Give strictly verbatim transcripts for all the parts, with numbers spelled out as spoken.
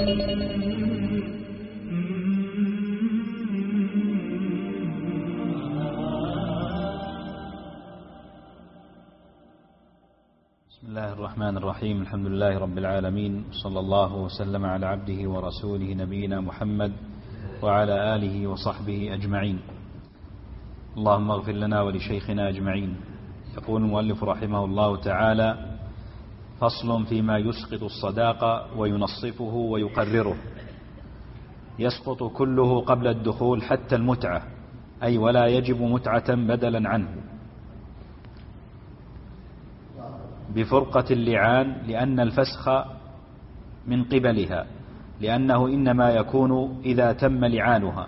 بسم الله الرحمن الرحيم. الحمد لله رب العالمين، صلى الله وسلم على عبده ورسوله نبينا محمد وعلى آله وصحبه أجمعين. اللهم اغفر لنا ولشيخنا أجمعين. يقول المؤلف رحمه الله تعالى: فصل فيما يسقط الصداق وينصفه ويقرره. يسقط كله قبل الدخول حتى المتعة، أي ولا يجب متعة بدلا عنه، بفرقة اللعان، لأن الفسخ من قبلها، لأنه إنما يكون إذا تم لعانها،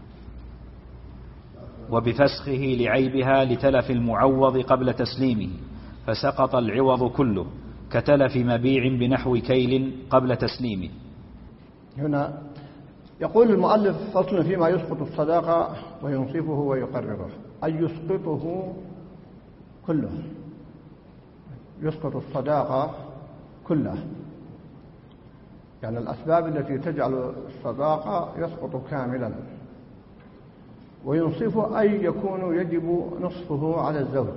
وبفسخه لعيبها لتلف المعوض قبل تسليمه، فسقط العوض كله، كتلف مبيع بنحو كيل قبل تسليمه. هنا يقول المؤلف: فصل فيما يسقط الصداقة وينصفه ويقرره، أي يسقطه كله، يسقط الصداقة كلها، يعني الأسباب التي تجعل الصداقة يسقط كاملا. وينصفه أي يكون يجب نصفه على الزوج،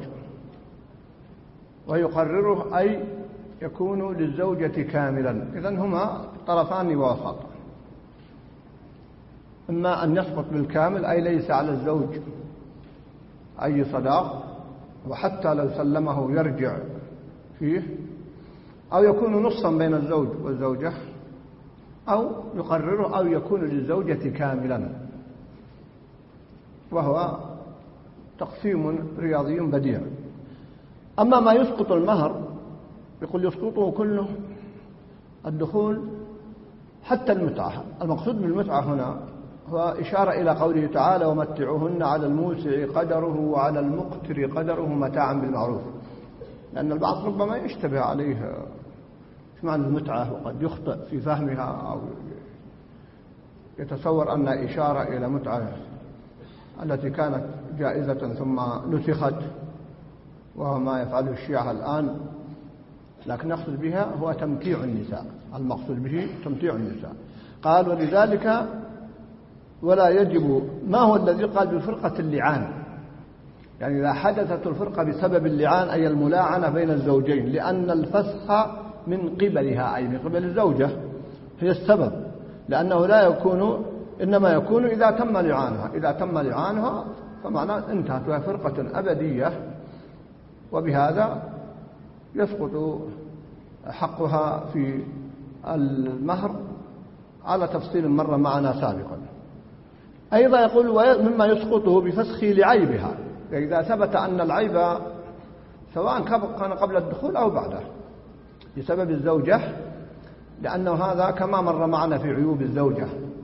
ويقرره أي يكون للزوجة كاملا. إذن هما طرفان وسط، إما أن يسقط بالكامل أي ليس على الزوج أي صداق، وحتى لو سلمه يرجع فيه، أو يكون نصا بين الزوج والزوجة، أو يقرره أو يكون للزوجة كاملا، وهو تقسيم رياضي بديع. أما ما يسقط المهر يقول يسقطه كله الدخول حتى المتعة. المقصود بالمتعة هنا هو إشارة إلى قوله تعالى: ومتعوهن على الموسع قدره وعلى المقتر قدره متاعا بالمعروف. لأن البعض ربما يشتبه عليه ايش معنى المتعة، وقد يخطئ في فهمها، أو يتصور أن إشارة إلى متعة التي كانت جائزة ثم نسخت، وهو ما يفعله الشيعة الآن. لكن نقصد بها هو تمتيع النساء، المقصود به تمتيع النساء. قال: ولذلك ولا يجب، ما هو الذي قال بفرقة اللعان؟ يعني إذا حدثت الفرقة بسبب اللعان أي الملاعنة بين الزوجين، لأن الفسخ من قبلها أي من قبل الزوجة هي السبب، لأنه لا يكون، إنما يكون إذا تم لعانها. إذا تم لعانها فمعناه انتهت، وهي فرقة أبدية، وبهذا يسقط حقها في المهر على تفصيل مر معنا سابقا. أيضا يقول: مما يسقطه بفسخ لعيبها، إذا ثبت أن العيب سواء كان قبل الدخول أو بعده بسبب الزوجة، لأنه هذا كما مر معنا في عيوب الزوجة،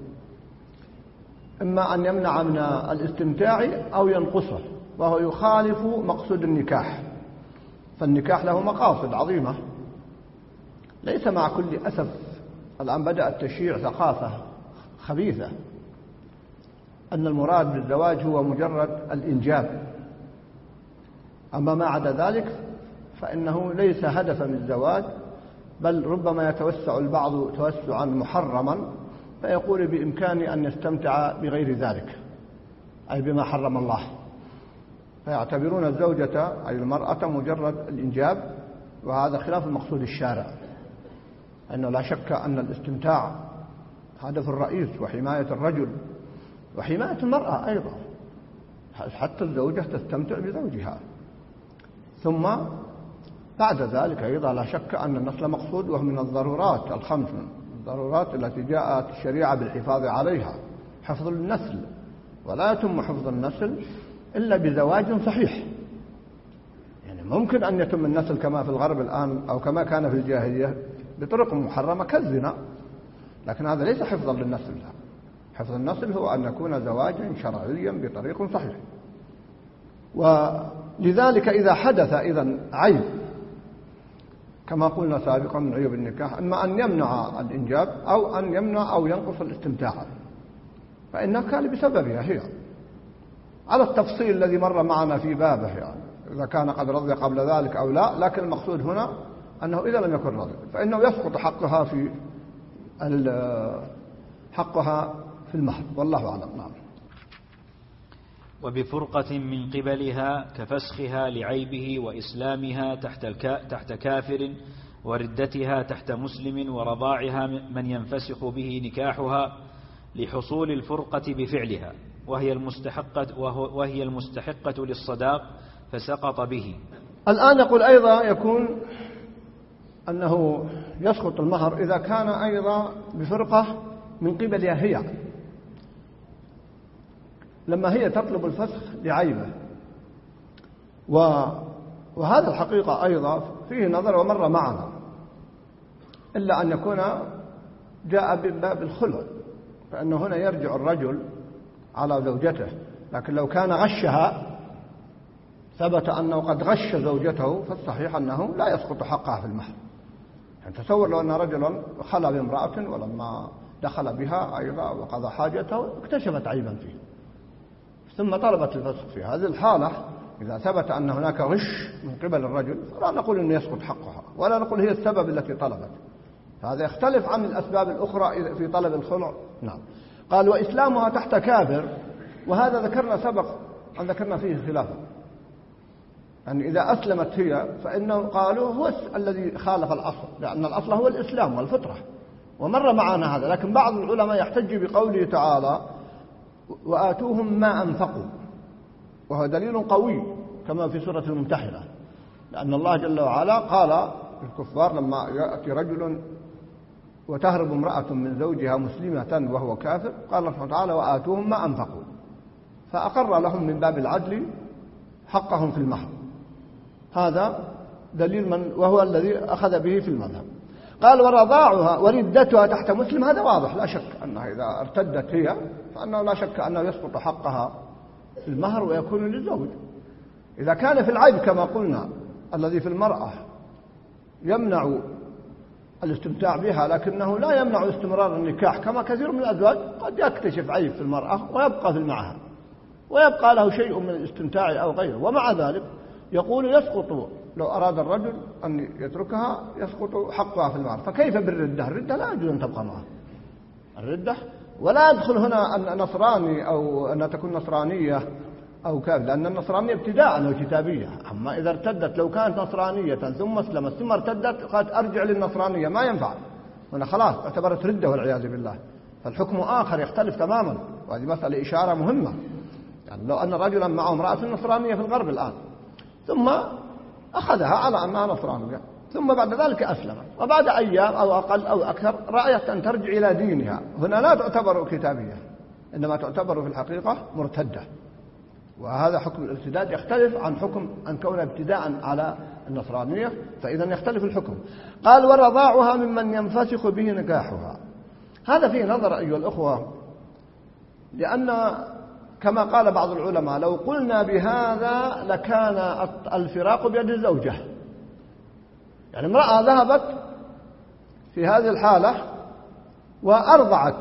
إما أن يمنع من الاستمتاع أو ينقصه، وهو يخالف مقصود النكاح. فالنكاح له مقاصد عظيمة، ليس مع كل أسف الآن بدأ التشيع ثقافة خبيثة أن المراد بالزواج هو مجرد الإنجاب، أما ما عدا ذلك فإنه ليس هدفا من الزواج، بل ربما يتوسع البعض توسعا محرما، فيقول بإمكانه أن يستمتع بغير ذلك، أي بما حرم الله، فيعتبرون الزوجة أي المرأة مجرد الإنجاب، وهذا خلاف المقصود الشارع. أنه لا شك أن الاستمتاع هدف الرئيس، وحماية الرجل وحماية المرأة أيضا، حتى الزوجة تستمتع بزوجها. ثم بعد ذلك أيضا لا شك أن النسل مقصود، وهو من الضرورات الخمس، من الضرورات التي جاءت الشريعة بالحفاظ عليها، حفظ النسل، ولا يتم حفظ النسل إلا بزواج صحيح. يعني ممكن أن يتم النسل كما في الغرب الآن أو كما كان في الجاهلية بطرق محرمة كالزنا، لكن هذا ليس حفظا للنسل. حفظ النسل هو أن يكون زواجا شرعيا بطريق صحيح. ولذلك إذا حدث إذن عيب كما قلنا سابقا من عيوب النكاح، إما أن يمنع الإنجاب أو أن يمنع أو ينقص الاستمتاع، فإنها كان بسببها هي، على التفصيل الذي مر معنا في بابه، يعني إذا كان قد رضي قبل ذلك أو لا. لكن المقصود هنا أنه إذا لم يكن رضي فإنه يسقط حقها في حقها في المهر، والله أعلم. نعم. وبفرقة من قبلها كفسخها لعيبه وإسلامها تحت, تحت كافر وردتها تحت مسلم ورضاعها من ينفسخ به نكاحها لحصول الفرقة بفعلها وهي المستحقة, وهي المستحقة للصداق فسقط به. الآن يقول أيضا يكون أنه يسقط المهر إذا كان أيضا بفرقة من قبلها هي، لما هي تطلب الفسخ لعيبه، وهذا الحقيقة أيضا فيه نظر ومر معنا، إلا أن يكون جاء بباب الخلع، فإنه هنا يرجع الرجل على زوجته، لكن لو كان غشها ثبت أنه قد غش زوجته فالصحيح أنه لا يسقط حقها في المهر. يعني تصور لو أن رجلا خلى بامرأة ولما دخل بها أيضا وقضى حاجته اكتشفت عيبا فيه ثم طلبت الفسخ في هذه الحالة، إذا ثبت أن هناك غش من قبل الرجل فلا نقول أنه يسقط حقها ولا نقول هي السبب التي طلبت، هذا يختلف عن الأسباب الأخرى في طلب الخلع. نعم. قال وإسلامها تحت كافر، وهذا ذكرنا سبق أن ذكرنا فيه خلافا، يعني إذا أسلمت هي فإنه قالوا هو الذي خالف الأصل، لأن الأصل هو الإسلام والفطرة، ومر معنا هذا. لكن بعض العلماء يحتج بقوله تعالى وآتوهم ما أنفقوا، وهو دليل قوي كما في سورة الممتحنة، لأن الله جل وعلا قال الكفار لما يأتي رجل وتهرب امرأة من زوجها مسلمة وهو كافر، قال الله تعالى وآتوهم ما أنفقوا، فأقر لهم من باب العدل حقهم في المهر. هذا دليل من وهو الذي أخذ به في المذهب. قال ورضاعها وردتها تحت مسلم، هذا واضح لا شك أنها إذا ارتدت هي فأنه لا شك أنه يسقط حقها في المهر ويكون للزوج. إذا كان في العيب كما قلنا الذي في المرأة يمنع الاستمتاع بها لكنه لا يمنع استمرار النكاح، كما كثير من الأزواج قد يكتشف عيب في المرأة ويبقى في معها ويبقى له شيء من الاستمتاع أو غيره، ومع ذلك يقول يسقط لو أراد الرجل أن يتركها يسقط حقها في المهر. فكيف بالردة؟ الردة لا يجوز أن تبقى معه الردة، ولا يدخل هنا أن نصراني أو أن تكون نصرانية أو كافر، لأن النصرانية ابتداء وكتابية. أما إذا ارتدت لو كانت نصرانية ثم اسلمت ثم ارتدت قد أرجع للنصرانية ما ينفع، هنا خلاص اعتبرت ردة والعياذ بالله، فالحكم آخر يختلف تماما. وهذه مسألة إشارة مهمة، يعني لو أن رجلا معه امرأة نصرانية في الغرب الآن ثم أخذها على أنها نصرانية ثم بعد ذلك أسلمت وبعد أيام أو أقل أو أكثر رأيت أن ترجع إلى دينها، هنا لا تعتبر كتابية إنما تعتبر في الحقيقة مرتدة، وهذا حكم الارتداد يختلف عن حكم أن كون ابتداء على النصرانية، فإذا يختلف الحكم. قال ورضاعها ممن ينفسخ به نكاحها، هذا فيه نظر أيها الأخوة، لأن كما قال بعض العلماء لو قلنا بهذا لكان الفراق بيد الزوجة، يعني امرأة ذهبت في هذه الحالة وأرضعت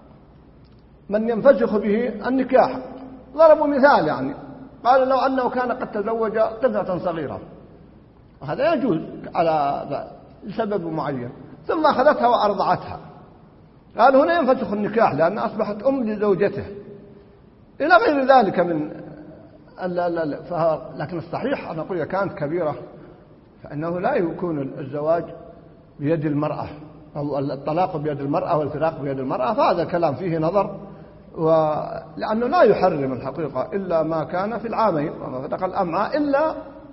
من ينفسخ به النكاح، ضربوا مثال يعني قالوا لو أنه كان قد تزوج طفلة صغيرة، هذا يجوز على لسبب معين، ثم أخذتها وأرضعتها، قال هنا ينفسخ النكاح لأن أصبحت أم لزوجته إلى غير ذلك من لا لا لا. لكن الصحيح أنا أقول إذا كانت كبيرة فإنه لا يكون الزواج بيد المرأة أو الطلاق بيد المرأة والفراق بيد المرأة، فهذا الكلام فيه نظر، ولأنه لا يحرم الحقيقة إلا ما كان في العامين وما فتق الأمعاء إلا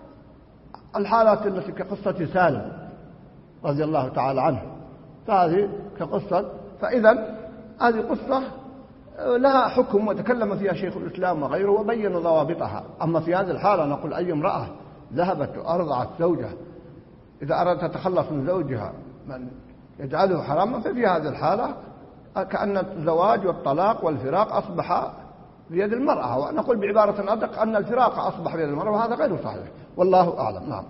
الحالات التي كقصة سالم رضي الله تعالى عنه، فهذه كقصة، فإذا هذه قصة لها حكم وتكلم فيها شيخ الإسلام وغيره وبين ضوابطها. أما في هذه الحالة نقول أي امرأة ذهبت وأرضعت زوجها إذا أردت تتخلص من زوجها من يجعله حراما، ففي هذه الحالة كأن الزواج والطلاق والفراق أصبح بيد المرأة، ونقول بعبارة أدق أن الفراق أصبح بيد المرأة، وهذا غير صحيح والله أعلم. نعم.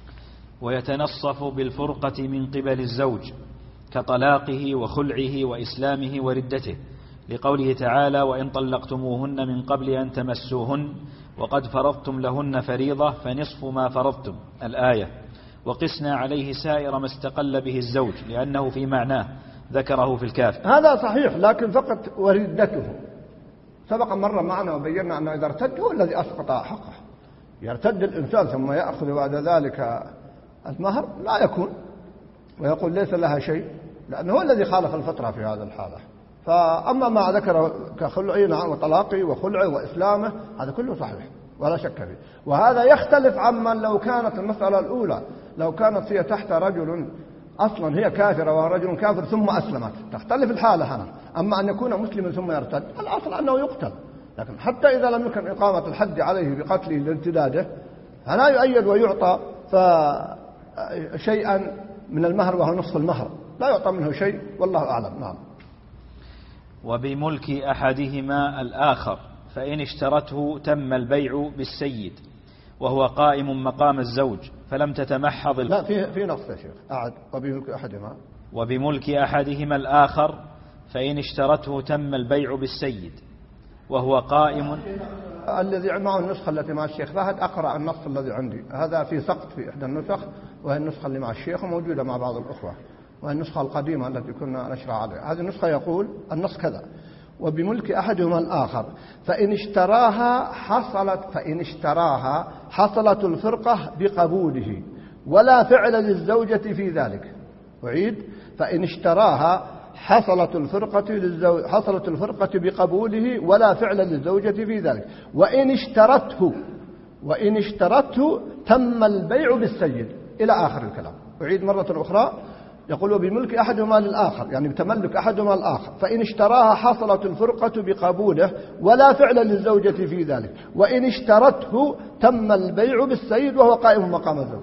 ويتنصف بالفرقة من قبل الزوج كطلاقه وخلعه وإسلامه وردته، لقوله تعالى وإن طلقتموهن من قبل أن تمسوهن وقد فرضتم لهن فريضة فنصف ما فرضتم الآية. وقسنا عليه سائر ما استقل به الزوج لأنه في معناه، ذكره في الكافي. هذا صحيح، لكن فقط وردته سبق مرة معنا وبينا أنه إذا ارتد هو الذي أسقط حقه. يرتد الإنسان ثم يأخذ بعد ذلك المهر لا يكون، ويقول ليس لها شيء، لأنه هو الذي خالف الفطرة في هذا الحالة. فأما ما ذكر كخلعه وطلاقه وخلعه وإسلامه هذا كله صحيح ولا شك فيه. وهذا يختلف عمن لو كانت المسألة الأولى، لو كانت هي تحت رجل أصلا هي كافرة ورجل كافر ثم أسلمت، تختلف الحالة هنا. أما أن يكون مسلما ثم يرتد الأصل أنه يقتل، لكن حتى إذا لم يكن إقامة الحد عليه بقتله لارتداده فلا يؤيد ويعطى شيئا من المهر وهو نصف المهر، لا يعطى منه شيء والله أعلم. نعم. وبملك أحدهما الآخر فإن اشترته تم البيع بالسيد وهو قائم مقام الزوج فلم تتمحض الف... لا في في نقص يا شيخ أعد. وبملك أحدهما وبملك أحدهما الآخر فإن اشترته تم البيع بالسيد وهو قائم. الذي معه النسخة التي مع الشيخ فهد أقرأ النص الذي عندي، هذا في سقط في إحدى النسخ، وهي النسخة اللي مع الشيخ وموجودة مع بعض الأخوة، وهي النسخة القديمة التي كنا نشرع عليها. هذه النسخة يقول النص كذا: وبملك أحدهما الآخر فإن اشتراها حصلت فإن اشتراها حصلت الفرقة بقبوله ولا فعل للزوجة في ذلك. أعيد: فإن اشتراها حصلت الفرقة للزوج حصلت الفرقة بقبوله ولا فعل للزوجة في ذلك. وإن اشترته وإن اشترته تم البيع بالسيد إلى آخر الكلام. أعيد مرة أخرى، يقول: وبملك أحدهما للآخر، يعني بتملك أحدهما الآخر، فإن اشتراها حصلت الفرقة بقبوله ولا فعل للزوجة في ذلك. وإن اشترته تم البيع بالسيد وهو قائم مقام الزوج.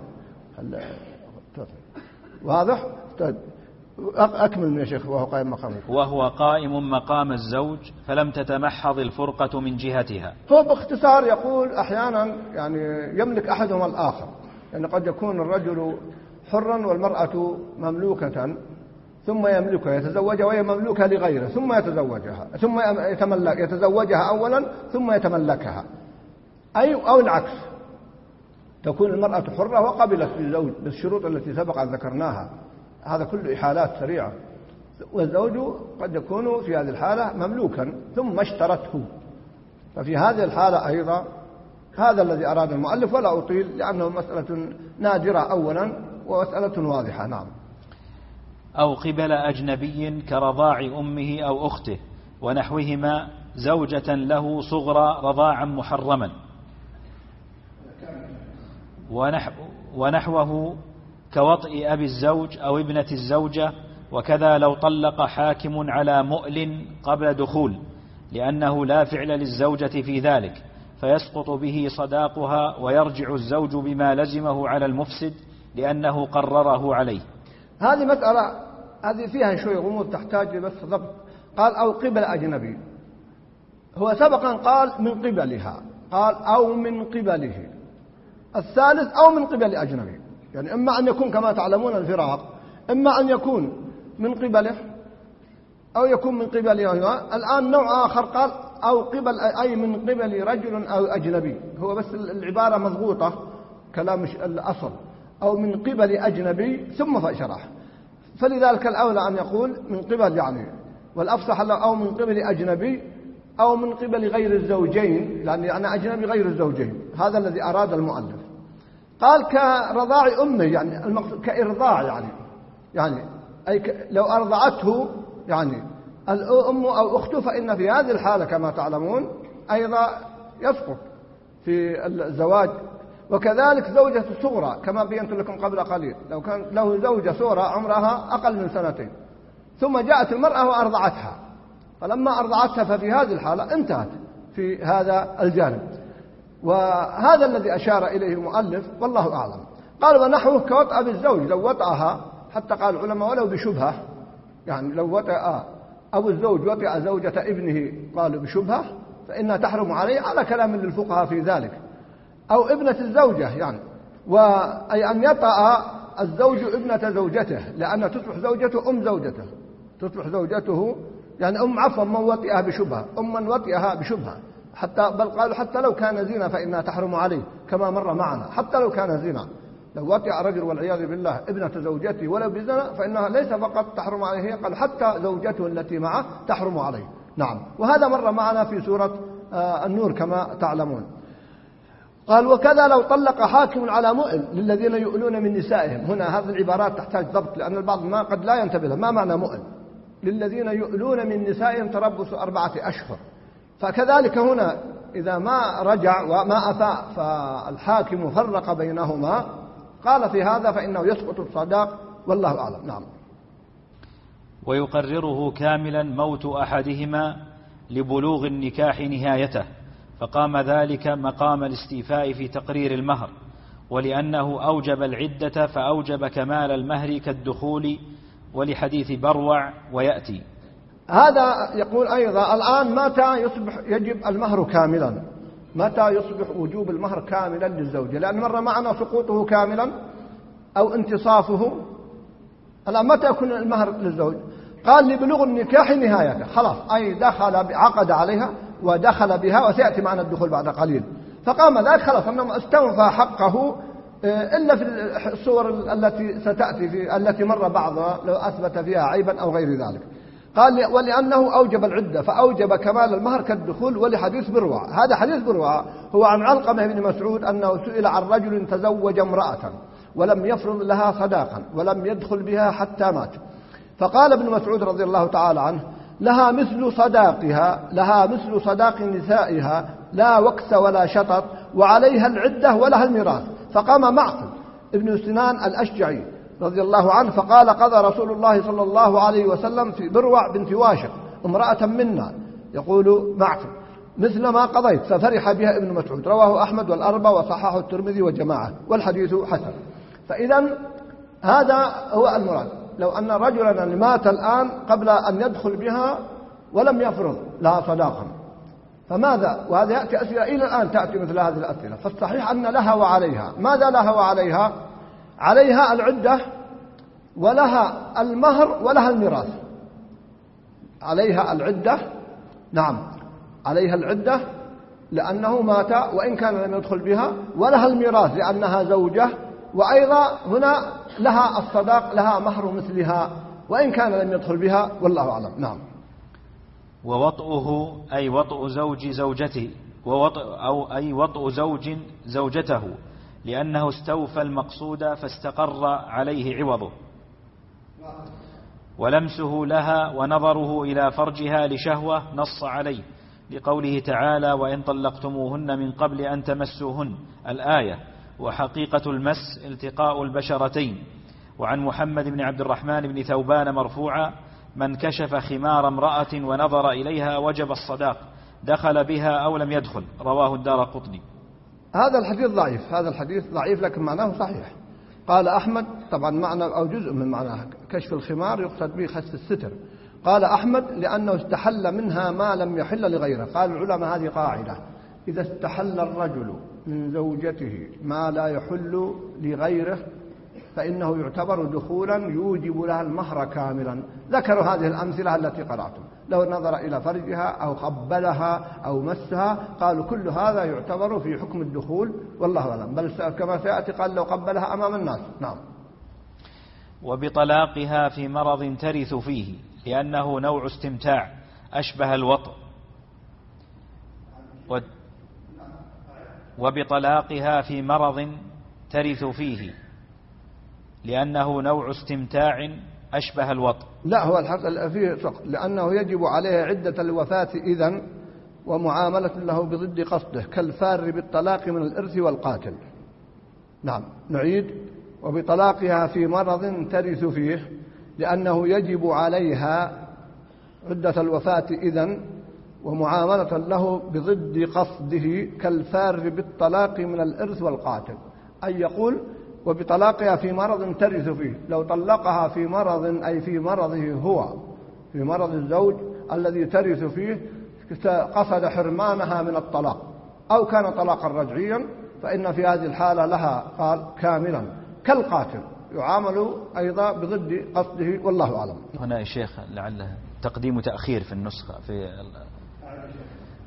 واضح؟ أكمل يا شيخ. وهو قائم مقام الزوج وهو قائم مقام الزوج فلم تتمحض الفرقة من جهتها. هو باختصار يقول أحيانا يعني يملك أحدهما الآخر، يعني قد يكون الرجل حرا والمرأة مملوكة ثم يملكها يتزوجها وهي مملوكة لغيره ثم يتزوجها ثم يتملك يتزوجها أولا ثم يتملكها، أي أو العكس، تكون المرأة حرة وقبلت بالزوج بالشروط التي سبق أن ذكرناها. هذا كله إحالات سريعة. والزوج قد يكون في هذه الحالة مملوكا ثم اشترته، ففي هذه الحالة أيضا هذا الذي أراد المؤلف ولا أطيل لأنه مسألة نادرة أولا ومسألة واضحة. نعم. أو قبل أجنبي كرضاع أمه أو أخته ونحوهما زوجة له صغرى رضاعا محرما ونحو ونحوه كوطئ أبي الزوج أو ابنة الزوجة. وكذا لو طلق حاكم على مؤل قبل دخول لأنه لا فعل للزوجة في ذلك فيسقط به صداقها ويرجع الزوج بما لزمه على المفسد لأنه قرره عليه. هذه مسألة هذه فيها شوي غموض تحتاج بس ضبط. قال أو قبل أجنبي، هو سبقا قال من قبلها، قال أو من قبله. الثالث أو من قبل أجنبي، يعني إما أن يكون كما تعلمون الفراق، إما أن يكون من قبله أو يكون من قبله. الآن نوع آخر قال أو قبل أي من قبل رجل أو أجنبي، هو بس العبارة مضغوطة كلام الأصل أو من قبل أجنبي ثم فشرح، فلذلك الأولى أن يقول من قبل يعني، والأفصح أو من قبل أجنبي أو من قبل غير الزوجين، لأن يعني أجنبي غير الزوجين، هذا الذي أراد المؤلف. قال كرضاع أمه، يعني المقصود كإرضاع، يعني يعني أي لو أرضعته يعني الأم أو أخته، فإن في هذه الحالة كما تعلمون أيضا يسقط في الزواج. وكذلك زوجة صغرى كما بينت لكم قبل قليل، لو كان له زوجة صغرى عمرها أقل من سنتين ثم جاءت المرأة وأرضعتها، فلما أرضعتها ففي هذه الحالة انتهت في هذا الجانب، وهذا الذي أشار إليه المؤلف والله أعلم. قال ونحوه كوطأ بالزوج، لو وطأها، حتى قال العلماء ولو بشبهة، يعني لو وطأ أو الزوج وطأ زوجة ابنه قالوا بشبهة فإنها تحرم عليه على كلام للفقهاء في ذلك، أو ابنة الزوجة يعني، وأي أن يطأ الزوج ابنة زوجته، لأن تصبح زوجته أم زوجته، تصبح زوجته يعني أم عفوا من وطئها بشبهة، أم من وطئها بشبهة، حتى بل قالوا حتى لو كان زنا فإنها تحرم عليه كما مر معنا، حتى لو كان زنا لو وطئ رجل والعياذ بالله ابنة زوجته ولو بزنا فإنها ليس فقط تحرم عليه، قال حتى زوجته التي معه تحرم عليه. نعم، وهذا مر معنا في سورة النور كما تعلمون. قال وكذا لو طلق حاكم على مؤن للذين يؤلون من نسائهم. هنا هذه العبارات تحتاج ضبط، لأن البعض ما قد لا ينتبه ما معنى مؤن. للذين يؤلون من نسائهم تربص أربعة أشهر. فكذلك هنا إذا ما رجع وما أفاء فالحاكم فرق بينهما، قال في هذا فإنه يسقط الصداق، والله أعلم. نعم. ويقرره كاملا موت أحدهما لبلوغ النكاح نهايته، فقام ذلك مقام الاستيفاء في تقرير المهر، ولأنه أوجب العدة فأوجب كمال المهر كالدخول، ولحديث بروع ويأتي. هذا يقول أيضا الآن متى يصبح يجب المهر كاملا؟ متى يصبح وجوب المهر كاملا للزوجة؟ لأن مر معنا سقوطه كاملا أو انتصافه. الآن متى يكون المهر للزوج؟ قال لبلوغ النكاح نهايته، خلاص أي دخل عقد عليها ودخل بها، وسيأتي معنا الدخول بعد قليل. فقام ذلك خلاص أنه استوفى حقه، إلا في الصور التي ستأتي في التي مر بعضها لو أثبت فيها عيبا أو غير ذلك. قال ولأنه أوجب العدة فأوجب كمال المهر كالدخول، ولحديث بروع. هذا حديث بروع هو عن علقمة بن مسعود أنه سئل عن رجل تزوج امرأة ولم يفرض لها صداقا ولم يدخل بها حتى مات، فقال ابن مسعود رضي الله تعالى عنه لها مثل صداقها لها مثل صداق نسائها لا وكس ولا شطط، وعليها العدة ولها الميراث. فقام معقل ابن سنان الأشجعي رضي الله عنه فقال قضى رسول الله صلى الله عليه وسلم في بروع بنت واشق امرأة منا، يقول معقل مثل ما قضيت، ففرح بها ابن مسعود. رواه أحمد والأربعة وصححه الترمذي وجماعة، والحديث حسن. فإذا هذا هو المراد. لو أن رجلا مات الآن قبل أن يدخل بها ولم يفرض لها صداقا فماذا؟ وهذا يأتي أسئلة إلى الآن تأتي مثل هذه الأسئلة. فالصحيح أن لها وعليها. ماذا لها وعليها؟ عليها العدة ولها المهر ولها الميراث. عليها العدة، نعم عليها العدة لأنه مات وإن كان لم يدخل بها، ولها الميراث لأنها زوجة، وأيضا هنا لها الصداق لها مهر مثلها وإن كان لم يدخل بها، والله أعلم. نعم. ووطئه أي وطئ زوج زوجته، ووطئ أو أي وطئ زوج زوجته، لأنه استوفى المقصود فاستقر عليه عوضه. ولمسه لها ونظره إلى فرجها لشهوة نص عليه لقوله تعالى وإن طلقتموهن من قبل أن تمسوهن الآية. وحقيقة المس التقاء البشرتين. وعن محمد بن عبد الرحمن بن ثوبان مرفوعا من كشف خمار امرأة ونظر إليها وجب الصداق دخل بها أو لم يدخل، رواه الدارقطني. هذا الحديث ضعيف، هذا الحديث ضعيف لكن معناه صحيح. قال أحمد طبعا معنى أو جزء من معناه كشف الخمار يقصد به خسف الستر. قال أحمد لأنه استحل منها ما لم يحل لغيره. قال العلماء هذه قاعدة، إذا استحل الرجل من زوجته ما لا يحل لغيره فإنه يعتبر دخولا يوجب لها المهر كاملا. ذكروا هذه الأمثلة التي قرأتم، لو نظر إلى فرجها أو قبلها أو مسها قالوا كل هذا يعتبر في حكم الدخول، والله أعلم. بل كما سيأتي قال لو قبلها أمام الناس. نعم. وبطلاقها في مرض ترث فيه لأنه نوع استمتاع أشبه الوطء. وبطلاقها في مرض ترث فيه لأنه نوع استمتاع أشبه الوطء. لا، هو الحق فيه سقط، لأنه يجب عليه عدة الوفاة إذن ومعاملة له بضد قصده كالفار بالطلاق من الإرث والقاتل. نعم نعيد. وبطلاقها في مرض ترث فيه لأنه يجب عليها عدة الوفاة إذن ومعاملة له بضد قصده كالفار بالطلاق من الإرث والقاتل. أي يقول وبطلاقها في مرض ترث فيه، لو طلقها في مرض أي في مرضه هو، في مرض الزوج الذي ترث فيه، قصد حرمانها من الطلاق أو كان طلاقا رجعيا فإن في هذه الحالة لها قال كاملا كالقاتل يعامل أيضا بضد قصده، والله أعلم. هنا يا شيخ لعله تقديم وتأخير في النسخة، في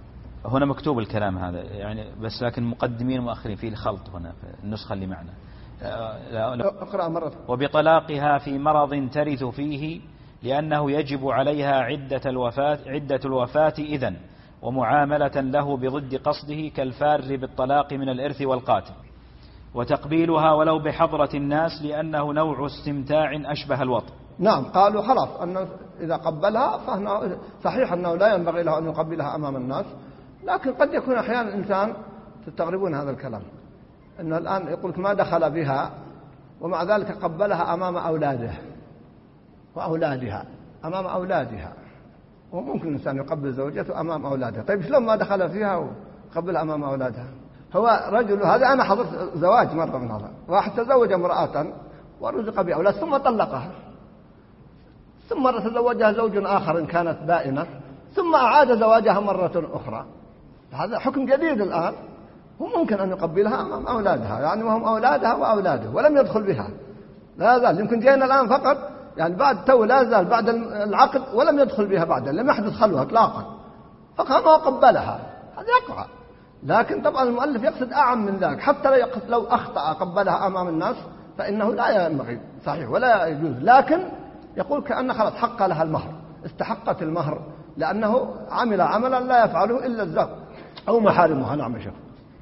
هنا مكتوب الكلام هذا يعني، بس لكن مقدمين ومؤخرين فيه الخلط هنا في النسخة اللي معنا. اقرأ مرة. وبطلاقها في مرض ترث فيه لأنه يجب عليها عدة الوفاة, عدة الوفاة إذن ومعاملة له بضد قصده كالفار بالطلاق من الإرث والقاتل. وتقبيلها ولو بحضرة الناس لأنه نوع استمتاع أشبه الوطن. نعم، قالوا خلاص أنه إذا قبلها فهنا صحيح أنه لا ينبغي له أن يقبلها أمام الناس، لكن قد يكون أحيانا الإنسان تستغربون هذا الكلام، أنه الآن يقولك ما دخل بها ومع ذلك قبلها أمام أولاده وأولادها أمام أولادها، وممكن الإنسان يقبل زوجته أمام أولاده. طيب شلون ما دخل فيها وقبلها أمام أولادها؟ هو رجل، هذا أنا حضرت زواج مرة من هذا، واحد تزوج امرأة ورزق بأولاد ثم طلقها، ثم مرة تزوجها زوج آخر إن كانت بائنة ثم أعاد زواجها مرة أخرى. هذا حكم جديد الآن، وممكن أن يقبلها أمام أولادها، يعني وهم أولادها وأولاده ولم يدخل بها، لا زال. يمكن جينا الآن فقط يعني بعد تو لا زال بعد العقد ولم يدخل بها بعد، لم يحدث خلوة إطلاقا، فقام وقبلها، هذا يقع. لكن طبعا المؤلف يقصد أعم من ذلك، حتى لو أخطأ قبلها أمام الناس فإنه لا ينبغي صحيح ولا يجوز، لكن يقول كأن خلاص حق لها المهر، استحقت المهر، لأنه عمل عملا لا يفعله إلا الزوج أو محارمها. نعم شيخ.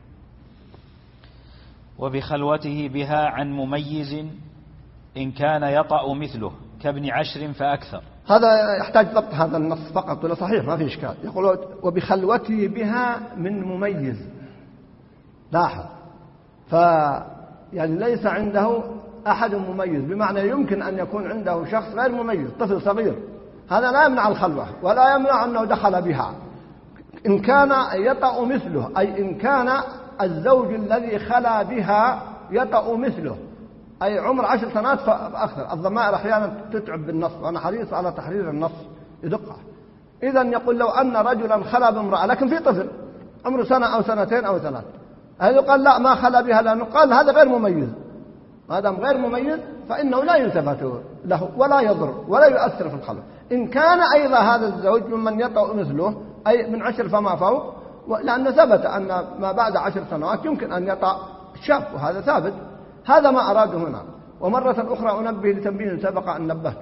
وبخلوته بها عن مميز إن كان يطأ مثله كابن عشر فأكثر. هذا يحتاج ضبط هذا النص فقط ولا صحيح ما في إشكال. يقول وبخلوته بها من مميز، لاحظ، فيعني ليس عنده أحد مميز، بمعنى يمكن أن يكون عنده شخص غير مميز، طفل صغير، هذا لا يمنع الخلوة ولا يمنع أنه دخل بها إن كان يطأ مثله، أي إن كان الزوج الذي خلا بها يطأ مثله، أي عمر عشر سنوات فأكثر. الضمائر أحيانا تتعب بالنص، وأنا حريص على تحرير النص بدقة. إذن يقول لو أن رجلا خلا بامرأة لكن في طفل عمره سنة أو سنتين أو ثلاث، هذا قال لا ما خلا بها، لأنه قال هذا غير مميز، ما دام غير مميز فإنه لا يلتفت له ولا يضر ولا يؤثر في الخلوة. إن كان أيضا هذا الزوج ممن يطأ مثله، أي من عشر فما فوق، لأنه ثبت أن ما بعد عشر سنوات يمكن أن يطأ شاب، وهذا ثابت. هذا ما أراده هنا. ومرة أخرى أنبه لتنبيه سبق أن نبهت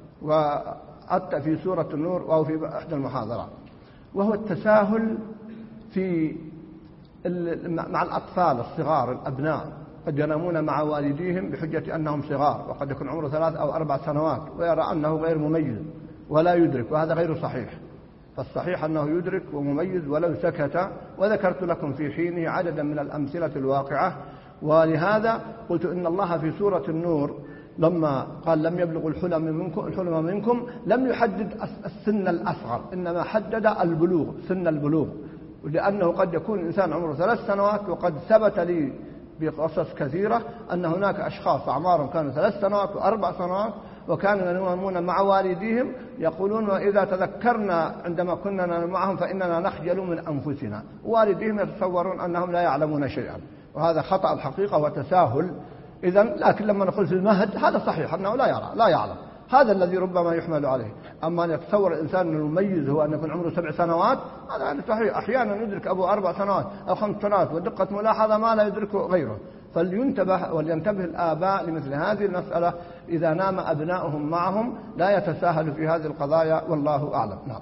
وأتى في سورة النور أو في إحدى المحاضرات، وهو التساهل في مع الأطفال الصغار الأبناء، قد ينامون مع والديهم بحجة أنهم صغار، وقد يكون عمره ثلاث أو أربع سنوات ويرى أنه غير مميز ولا يدرك، وهذا غير صحيح. فالصحيح أنه يدرك ومميز ولو سكت، وذكرت لكم في حينه عددا من الأمثلة الواقعة. ولهذا قلت إن الله في سورة النور لما قال لم يبلغ الحلم منكم, الحلم منكم لم يحدد السن الأصغر، إنما حدد البلوغ، سن البلوغ، لأنه قد يكون الإنسان عمره ثلاث سنوات، وقد ثبت لي بقصص كثيرة أن هناك أشخاص أعمارهم كانوا ثلاث سنوات وأربع سنوات وكانوا ينامون مع والديهم، يقولون وإذا تذكرنا عندما كنا ننام معهم فإننا نخجل من أنفسنا، والديهم يتصورون أنهم لا يعلمون شيئا، وهذا خطأ الحقيقة وتساهل. إذن لكن لما نقول في المهد هذا صحيح أنه لا يرى لا يعلم، هذا الذي ربما يحمل عليه. أما أن يتصور الإنسان أنه المميز هو أن يكون عمره سبع سنوات، هذا صحيح، أحيانا يدرك أبو أربع سنوات أو خمس سنوات، ودقة ملاحظة ما لا يدركه غيره. فلينتبه ولينتبه الآباء لمثل هذه المسألة، إذا نام أبناؤهم معهم لا يتساهل في هذه القضايا، والله أعلم. نعم.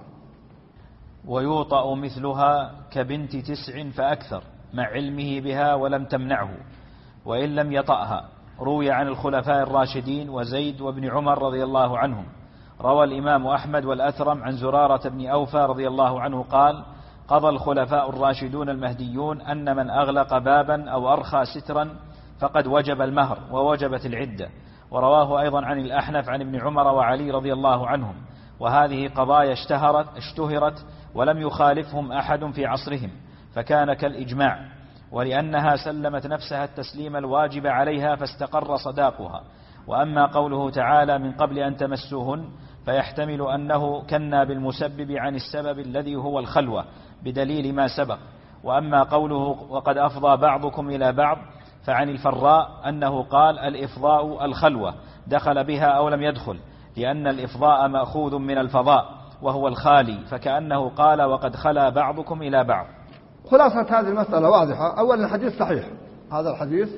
ويوطأ مثلها كبنت تسع فأكثر مع علمه بها ولم تمنعه وإن لم يطأها. روي عن الخلفاء الراشدين وزيد وابن عمر رضي الله عنهم. روى الإمام أحمد والأثرم عن زرارة بن أوفى رضي الله عنه قال: قضى الخلفاء الراشدون المهديون أن من أغلق بابا أو أرخى سترا فقد وجب المهر ووجبت العدة. ورواه أيضا عن الأحنف عن ابن عمر وعلي رضي الله عنهم. وهذه قضايا اشتهرت, اشتهرت ولم يخالفهم أحد في عصرهم، فكان كالإجماع، ولأنها سلمت نفسها التسليم الواجب عليها فاستقر صداقها. وأما قوله تعالى من قبل أن تمسوهن فيحتمل أنه كنا بالمسبب عن السبب الذي هو الخلوة بدليل ما سبق. وأما قوله وقد أفضى بعضكم إلى بعض فعن الفراء أنه قال الإفضاء الخلوة دخل بها أو لم يدخل، لأن الإفضاء مأخوذ من الفضاء وهو الخالي، فكأنه قال وقد خلا بعضكم إلى بعض. خلاصة هذه المسألة واضحة. أولا الحديث صحيح، هذا الحديث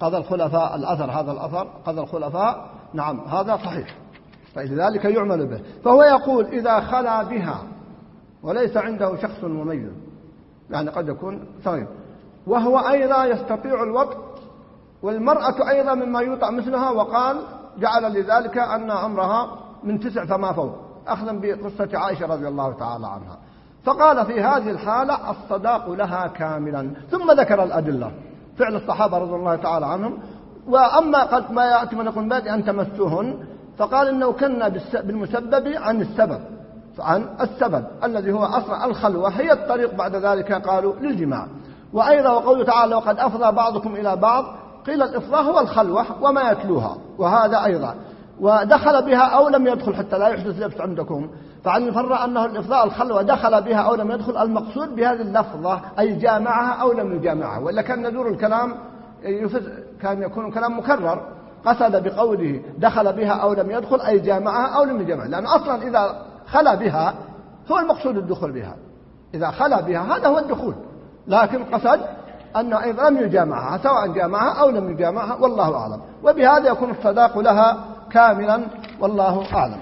قضى الخلفاء الأثر هذا الأثر قضى الخلفاء نعم هذا صحيح، فلذلك يعمل به. فهو يقول إذا خلا بها وليس عنده شخص مميز، يعني قد يكون صغير، وهو أيضا يستطيع الوقت، والمرأة أيضا مما يوطأ مثلها، وقال جعل لذلك أن عمرها من تسع فما فوق، أخذا بقصة عائشة رضي الله تعالى عنها. فقال في هذه الحالة الصداق لها كاملا، ثم ذكر الأدلة فعل الصحابة رضي الله تعالى عنهم. وأما قد ما يأتي من يقول بعد أن تمسوهن، فقال إنه كنا بالمسبب عن السبب، عن السبب الذي هو أصلا الخلوة هي الطريق بعد ذلك قالوا للجماع. وأيضا وقوله تعالى وقد أفضى بعضكم إلى بعض، قيل الإفضاء هو الخلوة وما يتلوها، وهذا أيضا ودخل بها أو لم يدخل حتى لا يحدث لبس عندكم، فعن الفرع أنه الإفضاء الخلوة دخل بها أو لم يدخل، المقصود بهذه اللفظة أي جامعها أو لم يجامعها، وإلا كان ندور الكلام كان يكون كلام مكرر. قصد بقوله دخل بها أو لم يدخل أي جامعها أو لم يجامعها، لأن أصلا إذا خلا بها هو المقصود الدخول بها، إذا خلا بها هذا هو الدخول، لكن قصد أنه أيضا لم يجامعها سواء جامعها أو لم يجامعها، والله أعلم. وبهذا يكون الصداق لها كاملا، والله أعلم.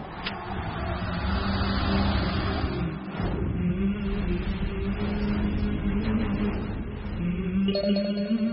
Thank you.